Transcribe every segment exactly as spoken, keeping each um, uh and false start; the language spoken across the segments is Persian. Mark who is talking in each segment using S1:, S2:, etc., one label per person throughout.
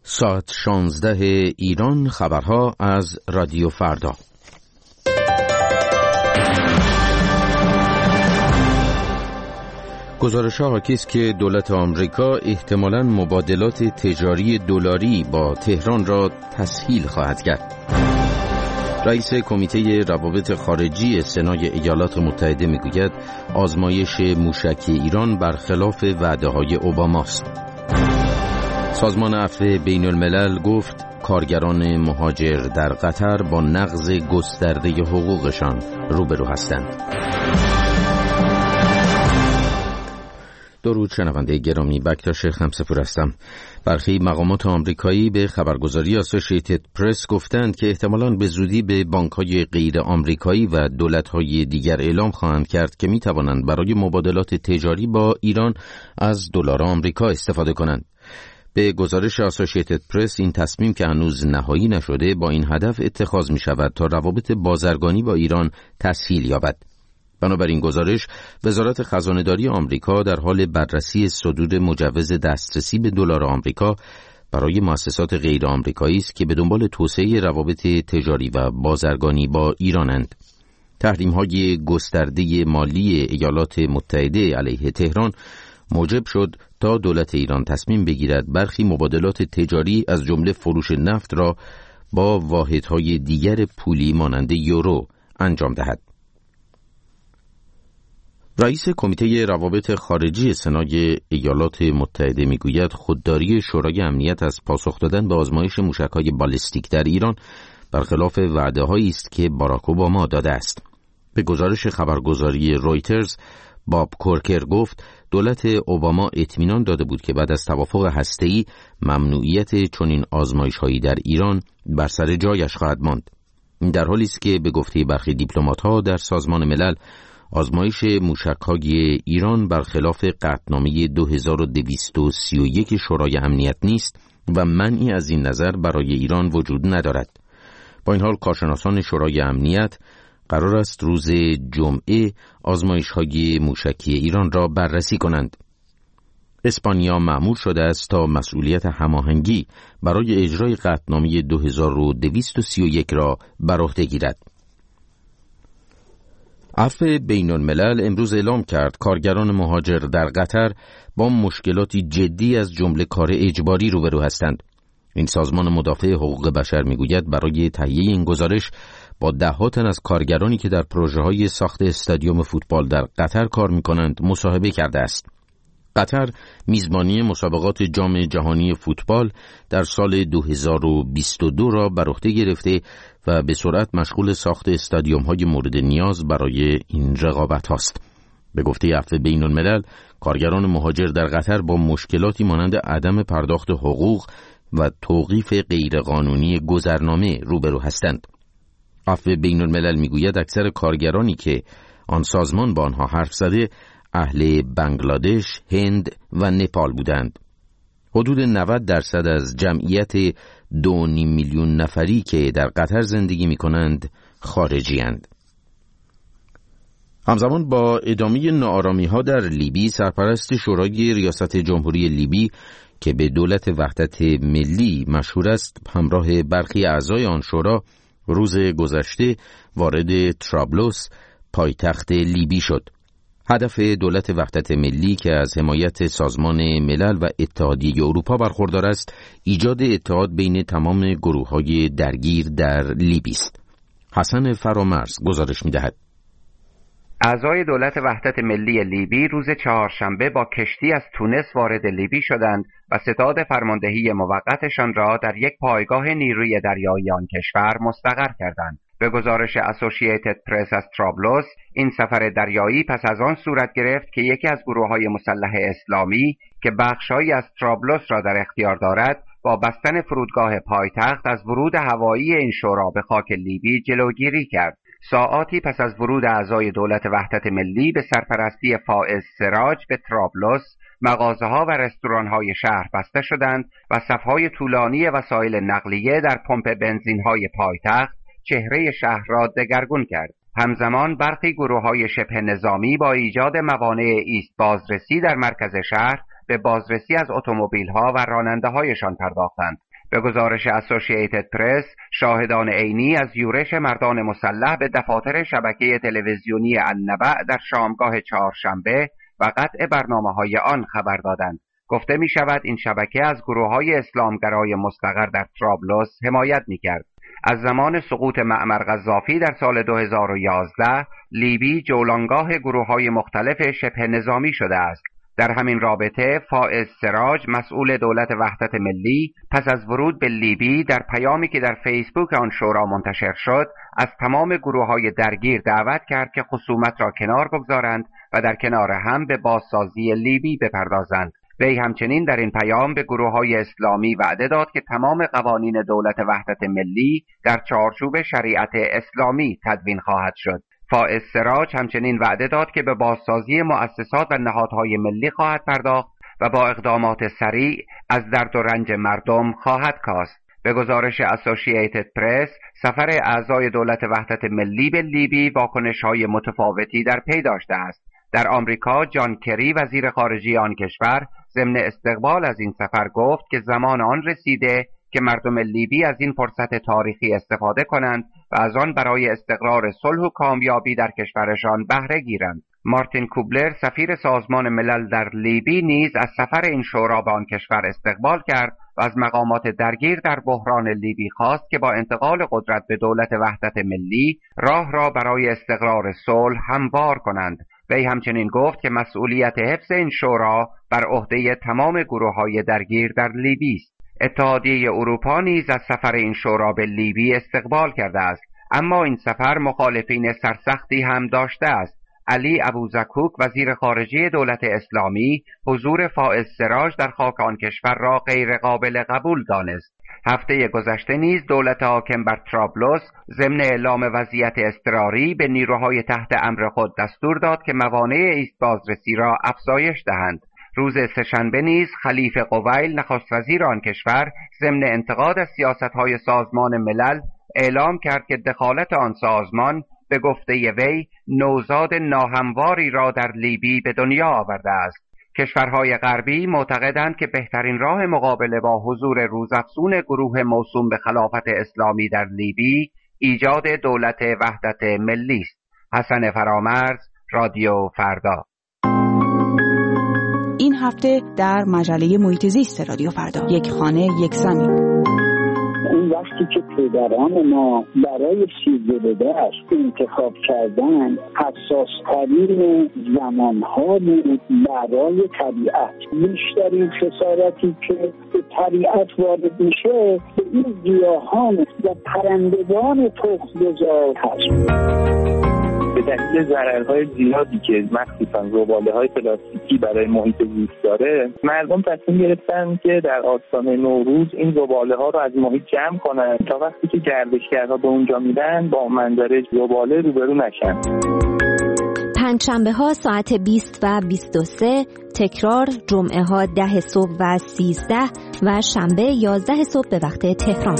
S1: ساعت شانزده ایران، خبرها از رادیو فردا. گزارش‌ها حاکی است که دولت آمریکا احتمالاً مبادلات تجاری دلاری با تهران را تسهیل خواهد کرد. رئیس کمیته روابط خارجی سنای ایالات متحده میگوید آزمایش موشکی ایران برخلاف وعده‌های اوباماست. سازمان عفو بین الملل گفت کارگران مهاجر در قطر با نقض گسترده حقوقشان روبرو هستند. درود شنونده گرامی، بکتاش خمسه‌پور هستم. برخی مقامات آمریکایی به خبرگزاری آسوشییتد پرس گفتند که احتمالاً به زودی به بانک‌های غیر آمریکایی و دولت‌های دیگر اعلام خواهند کرد که می‌توانند برای مبادلات تجاری با ایران از دلار آمریکا استفاده کنند. به گزارش آسوشییتد پرس این تصمیم که هنوز نهایی نشده با این هدف اتخاذ می شود تا روابط بازرگانی با ایران تسهیل یابد. بنابراین گزارش وزارت خزانه‌داری آمریکا در حال بررسی صدور مجوز دسترسی به دلار آمریکا برای مؤسسات غیر آمریکایی است که به دنبال توسعه روابط تجاری و بازرگانی با ایرانند. تحریم‌های گسترده مالی ایالات متحده علیه تهران موجب شد تا دولت ایران تصمیم بگیرد برخی مبادلات تجاری از جمله فروش نفت را با واحدهای دیگر پولی مانند یورو انجام دهد. رئیس کمیته روابط خارجی سنای ایالات متحده میگوید خودداری شورای امنیت از پاسخ دادن به آزمایش موشک‌های بالستیک در ایران برخلاف وعده‌هایی است که باراک اوباما داده است. به گزارش خبرگزاری رویترز، باب کورکر گفت دولت اوباما اطمینان داده بود که بعد از توافق هسته‌ای ممنوعیت چنین آزمایش‌هایی در ایران بر سر جایش خواهد ماند. این در حالی است که به گفته برخی دیپلمات‌ها در سازمان ملل آزمایش موشک‌های ایران برخلاف قطعنامه دو هزار و دویست و سی و یک شورای امنیت نیست و منعی از این نظر برای ایران وجود ندارد. با این حال کارشناسان شورای امنیت قرار است روز جمعه آزمایش‌های موشکی ایران را بررسی کنند. اسپانیا مأمور شده است تا مسئولیت هماهنگی برای اجرای قطعنامه دو هزار و دویست و سی و یک را بر عهده گیرد. عفو بین الملل امروز اعلام کرد کارگران مهاجر در قطر با مشکلاتی جدی از جمله کار اجباری روبرو هستند. این سازمان مدافع حقوق بشر میگوید برای تهیه این گزارش با ده‌ها تن از کارگرانی که در پروژه‌های ساخت استادیوم فوتبال در قطر کار می‌کنند مصاحبه کرده است. قطر میزبانی مسابقات جام جهانی فوتبال در سال دو هزار و بیست و دو را بر عهده گرفته و به سرعت مشغول ساخت استادیوم‌های مورد نیاز برای این رقابت است. به گفته عفو بین الملل، کارگران مهاجر در قطر با مشکلاتی مانند عدم پرداخت حقوق و توقیف غیرقانونی گذرنامه روبرو هستند. عفو بین الملل میگوید اکثر کارگرانی که آن سازمان با آنها حرف زده اهل بنگلادش، هند و نپال بودند. حدود نود درصد از جمعیت دو و نیم میلیون نفری که در قطر زندگی می کنند خارجی اند. همزمان با ادامه ناآرامی ها در لیبی، سرپرست شورای ریاست جمهوری لیبی که به دولت وحدت ملی مشهور است همراه برخی اعضای آن شورا روز گذشته وارد طرابلس پایتخت لیبی شد. هدف دولت وحدت ملی که از حمایت سازمان ملل و اتحادیه اروپا برخوردار است ایجاد اتحاد بین تمام گروه‌های درگیر در لیبی است. حسن فرامرز گزارش می‌دهد.
S2: اعضای دولت وحدت ملی لیبی روز چهارشنبه با کشتی از تونس وارد لیبی شدند و ستاد فرماندهی موقتشان را در یک پایگاه نیروی دریایی آن کشور مستقر کردند. به گزارش اسوشییتد پرس از طرابلس، این سفر دریایی پس از آن صورت گرفت که یکی از گروه‌های مسلح اسلامی که بخش‌هایی از طرابلس را در اختیار دارد، با بستن فرودگاه پایتخت از ورود هوایی این شورا به خاک لیبی جلوگیری کرد. ساعاتی پس از ورود اعضای دولت وحدت ملی به سرپرستی فائز سراج به طرابلس، مغازه‌ها و رستوران‌های شهر بسته شدند و صف‌های طولانی وسایل نقلیه در پمپ بنزین‌های پایتخت چهره شهر را دگرگون کرد. همزمان برخی گروه‌های شبه نظامی با ایجاد موانع ایست بازرسی در مرکز شهر به بازرسی از اتومبیل‌ها و راننده‌هایشان پرداختند. به گزارش اسوسییتد پرس، شاهدان عینی از یورش مردان مسلح به دفاتر شبکه تلویزیونی النبع در شامگاه چهارشنبه و قطع برنامه‌های آن خبر دادند. گفته می شود این شبکه از گروه‌های اسلامگرای مستقر در طرابلس حمایت می‌کرد. از زمان سقوط معمر قذافی در سال دو هزار و یازده، لیبی جولانگاه گروه‌های مختلف شبه نظامی شده است. در همین رابطه فائز سراج، مسئول دولت وحدت ملی، پس از ورود به لیبی در پیامی که در فیسبوک آن شورا منتشر شد، از تمام گروه‌های درگیر دعوت کرد که خصومت را کنار بگذارند و در کنار هم به بازسازی لیبی بپردازند. وی همچنین در این پیام به گروه‌های اسلامی وعده داد که تمام قوانین دولت وحدت ملی در چارچوب شریعت اسلامی تدوین خواهد شد. فائز سراج همچنین وعده داد که به بازسازی مؤسسات و نهادهای ملی خواهد پرداخت و با اقدامات سریع از درد و رنج مردم خواهد کاست. به گزارش اسوسییتد پرس، سفر اعضای دولت وحدت ملی به لیبی واکنش‌های متفاوتی در پی داشته است. در آمریکا جان کری وزیر خارجه آن کشور ضمن استقبال از این سفر گفت که زمان آن رسیده که مردم لیبی از این فرصت تاریخی استفاده کنند و از آن برای استقرار صلح و کامیابی در کشورشان بهره گیرند. مارتین کوبلر سفیر سازمان ملل در لیبی نیز از سفر این شورا به آن کشور استقبال کرد و از مقامات درگیر در بحران لیبی خواست که با انتقال قدرت به دولت وحدت ملی راه را برای استقرار صلح هموار کنند. وی همچنین گفت که مسئولیت حفظ این شورا بر عهده تمام گروه‌های درگیر در لیبی است. اتحادیه اروپا نیز از سفر این شورا به لیبی استقبال کرده است، اما این سفر مخالفین سرسختی هم داشته است. علی ابوزکوک وزیر خارجه دولت اسلامی حضور فائز سراج در خاک آن کشور را غیر قابل قبول دانست. هفته گذشته نیز دولت حاکم بر طرابلس ضمن اعلام وضعیت اضطراری به نیروهای تحت امر خود دستور داد که موانع ایست بازرسی را افزایش دهند. روز سه‌شنبه نیز خلیفه قویل نخست وزیر آن کشور ضمن انتقاد از سیاست‌های سازمان ملل اعلام کرد که دخالت آن سازمان به گفته وی نوزاد ناهمواری را در لیبی به دنیا آورده است. کشورهای غربی معتقدند که بهترین راه مقابله با حضور روزافزون گروه موسوم به خلافت اسلامی در لیبی ایجاد دولت وحدت ملی است. حسن فرامرز، رادیو فردا.
S3: این هفته در مجله محیط زیست رادیو فردا، یک خانه یک زمین.
S4: اون وقتی که پدران ما برای سیزده‌اش انتخاب کردن حساس ترین زمانها بود برای طبیعت. بیشترین خسارتی که به طبیعت وارد میشه به این گیاهان و پرندگان تخم‌گذار هست.
S5: به دلیل ضررهای زیادی که مخصوصا زباله‌های پلاستیکی برای محیط زیست داره، مردم تصمیم گرفتن که در آستانه نوروز این زباله‌ها رو از محیط جمع کنن تا وقتی که گردشگرها به اونجا میرن با منظره زباله روبرو نشن.
S6: پنجشنبه ها ساعت بیست و بیست و سه، تکرار جمعه ها ده صبح و سیزده و شنبه یازده صبح به وقت تهران.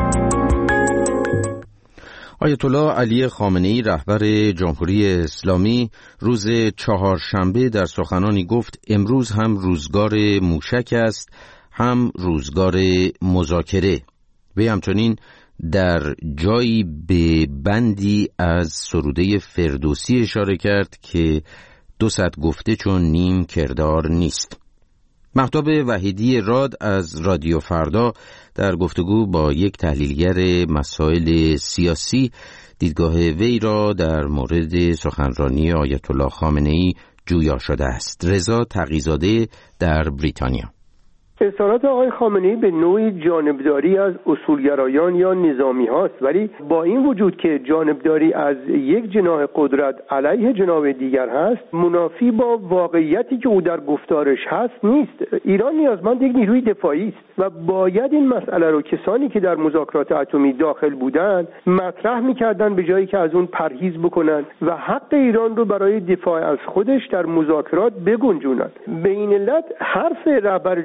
S1: آیت الله علی خامنه‌ای رهبر جمهوری اسلامی روز چهارشنبه در سخنانی گفت امروز هم روزگار موشک است هم روزگار مذاکره. وی همچنین در جایی به بندی از سروده فردوسی اشاره کرد که دو صد گفته چون نیم کردار نیست. مهتاب وحیدی راد از رادیو فردا در گفتگو با یک تحلیلگر مسائل سیاسی دیدگاه وی را در مورد سخنرانی آیت الله خامنه‌ای جویا شده است. رضا تقی‌زاده در بریتانیا.
S7: اظهارات آقای خامنه‌ای به نوعی جانبداری از اصولگرایان یا نظامی هاست، ولی با این وجود که جانبداری از یک جناح قدرت علیه جناح دیگر هست، منافی با واقعیتی که او در گفتارش هست نیست. ایران نیازمند یک نیروی دفاعی است و باید این مسئله رو کسانی که در مذاکرات اتمی داخل بودند مطرح می‌کردند به جایی که از اون پرهیز بکنند و حق ایران رو برای دفاع از خودش در مذاکرات بگنجونند. به این علت حرف رهبر جمهوری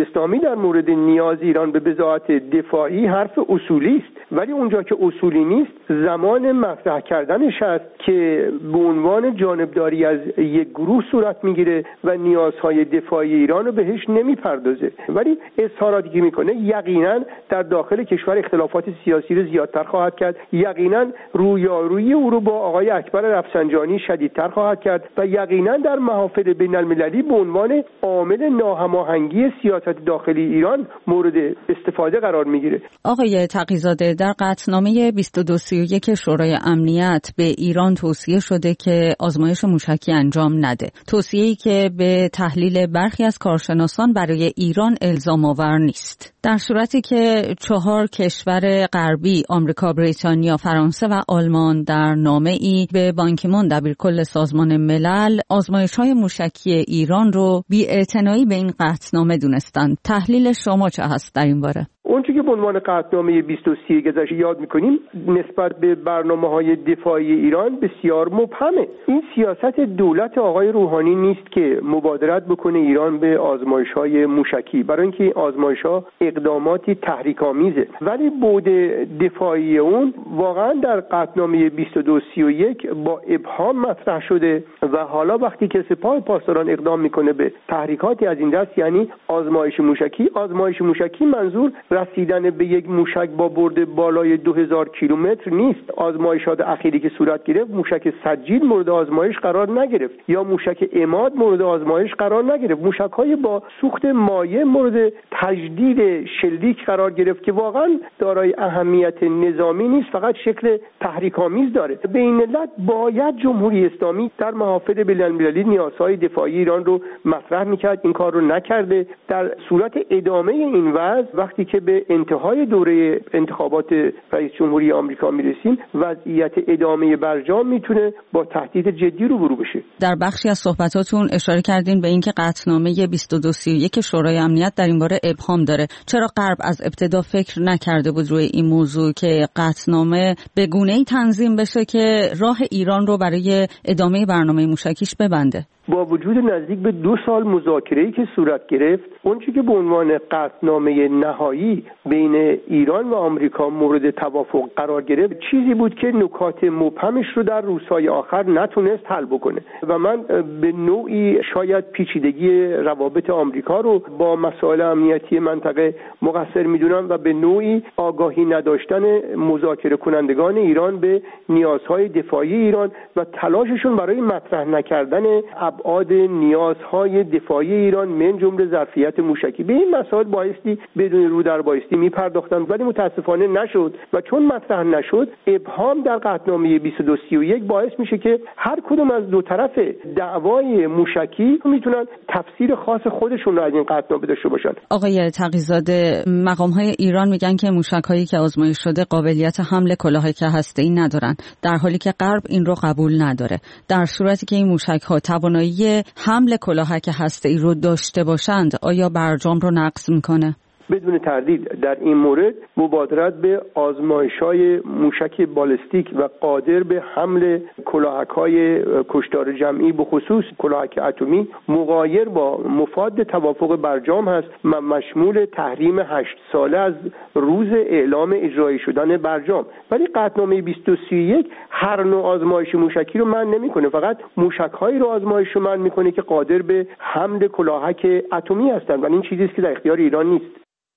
S7: اسلامی در مورد نیاز ایران به بضاعت دفاعی حرف اصولی است، ولی اونجا که اصولی نیست زمان مطرح کردنش است که به عنوان جانبداری از یک گروه صورت میگیره و نیازهای دفاعی ایران رو بهش نمیپردازه. ولی اظهاراتی که میکنه یقینا در داخل کشور اختلافات سیاسی رو زیادتر خواهد کرد، یقینا رویارویی او رو با آقای اکبر رفسنجانی شدیدتر خواهد کرد و یقینا در محافل بین المللی به عنوان عامل ناهماهنگی سیاست داخلی ایران مورد استفاده قرار میگیره.
S3: آقای تقی‌زاده، در قطعنامه بیست و دو سی و یک شورای امنیت به ایران توصیه شده که آزمایش موشکی انجام نده. توصیه‌ای که به تحلیل برخی از کارشناسان برای ایران الزام آور نیست. در صورتی که چهار کشور غربی، آمریکا، بریتانیا، فرانسه و آلمان در نامه‌ای به بان کی مون دبیرکل سازمان ملل آزمایش‌های موشکی ایران رو بی‌اعتنایی به این قطعنامه دونستند. تحلیل شما چه هست در این باره؟
S7: اونچه که به عنوان قطعنامه بیست و سی گذشت یاد میکنیم نسبت به برنامه‌های دفاعی ایران بسیار مبهمه. این سیاست دولت آقای روحانی نیست که مبادرت بکنه ایران به آزمایش‌های موشکی، برای اینکه آزمایش‌ها اقداماتی تحریک‌آمیزه، ولی بعد دفاعی اون واقعا در قطعنامه بیست و دو سی و یک با ابهام مطرح شده و حالا وقتی که سپاه پاسداران اقدام میکنه به تحریکاتی از این دست، یعنی آزمایش موشکی، آزمایش موشکی منظور رسیدن به یک موشک با برد بالای دو هزار کیلومتر نیست. آزمایشات اخیری که صورت گرفت موشک سجیل مورد آزمایش قرار نگرفت یا موشک عماد مورد آزمایش قرار نگرفت. موشک‌های با سوخت مایع مورد تجدید شلیک قرار گرفت که واقعا دارای اهمیت نظامی نیست، فقط شکل تحریک‌آمیز داره. به این علت باید جمهوری اسلامی در محافل بین‌المللی نیازهای دفاعی ایران رو مطرح می‌کرد، این کار رو نکرده. در صورت ادامه این وضع وقتی که به انتهای دوره انتخابات رئیس جمهوری آمریکا میرسیم وضعیت ادامه برجام میتونه با تهدید جدی روبرو بشه.
S3: در بخشی از صحبتاتون اشاره کردین به اینکه قطعنامه بیست و دو سی و یک شورای امنیت در این باره ابهام داره. چرا غرب از ابتدا فکر نکرده بود روی این موضوع که قطعنامه به گونه‌ای تنظیم بشه که راه ایران رو برای ادامه برنامه موشکیش ببنده؟
S7: با وجود نزدیک به دو سال مذاکره‌ای که صورت گرفت، اونچه که به عنوان قطعنامه نهایی بین ایران و آمریکا مورد توافق قرار گرفت چیزی بود که نکات مبهمش رو در روزهای آخر نتونست حل بکنه و من به نوعی شاید پیچیدگی روابط آمریکا رو با مسائل امنیتی منطقه مقصر میدونم و به نوعی آگاهی نداشتن مذاکره کنندگان ایران به نیازهای دفاعی ایران و تلاششون برای مطرح نکردن ابعاد نیازهای دفاعی ایران من جمله ظرفیت موشکی. به این مسائل بایستی بدون رو در بایستی میپرداختند، ولی متاسفانه نشد و چون مطرح نشد ابهام در قطعنامه بیست و دو سی و یک باعث میشه که هر کدوم از دو طرف دعوای موشکی میتونن تفسیر خاص خودشون رو از این قطعنامه داشته باشن.
S3: آقای تقی‌زاده، مقام‌های ایران میگن که موشک‌هایی که آزمایش شده قابلیت حمل کلاهک هسته‌ای ندارن، در حالی که غرب این رو قبول نداره. در صورتی که این موشک‌ها توانایی حمل کلاهک هسته‌ای رو داشته باشند، آیا برجام رو نقض میکنه؟
S7: بدون تردید در این مورد مبادرت به آزمایش‌های موشک بالستیک و قادر به حمل کلاهک‌های کشتار جمعی به خصوص کلاهک اتمی مغایر با مفاد توافق برجام هست و مشمول تحریم هشت ساله از روز اعلام اجرایی شدن برجام. ولی قطعنامه بیست و سی و یک هر نوع آزمایش موشکی رو منع نمی‌کنه، فقط موشک‌هایی رو آزمایش رو منع می‌کنه که قادر به حمل کلاهک اتمی هستند و این چیزی است که در اختیار ایران نیست.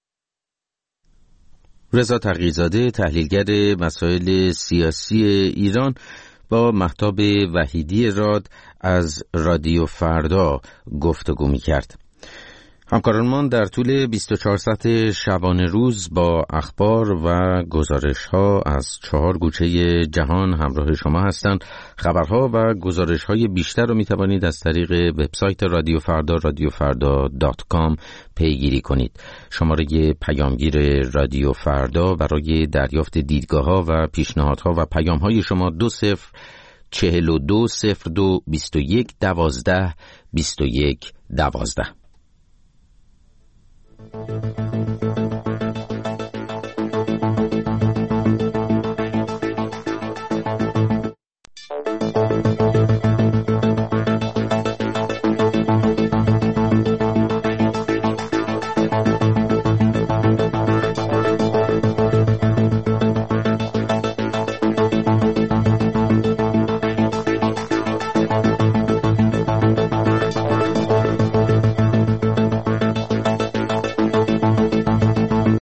S1: رضا تقی‌زاده، تحلیلگر مسائل سیاسی ایران، با مهتاب وحیدی راد از رادیو فردا گفتگو می‌کرد. همکارانمان در طول بیست و چهار ساعت شبانه روز با اخبار و گزارش‌ها از چهار گوشه جهان همراه شما هستند. خبرها و گزارش‌های بیشتر رو می‌توانید از طریق وبسایت رادیو فردا رادیو فردا دات کام پیگیری کنید. شماره پیامگیر رادیو فردا برای دریافت دیدگاه‌ها و پیشنهادها و پیام‌های شما دو صفر چهل و دو صفر دو بیست و یک دوازده بیست و یک دوازده.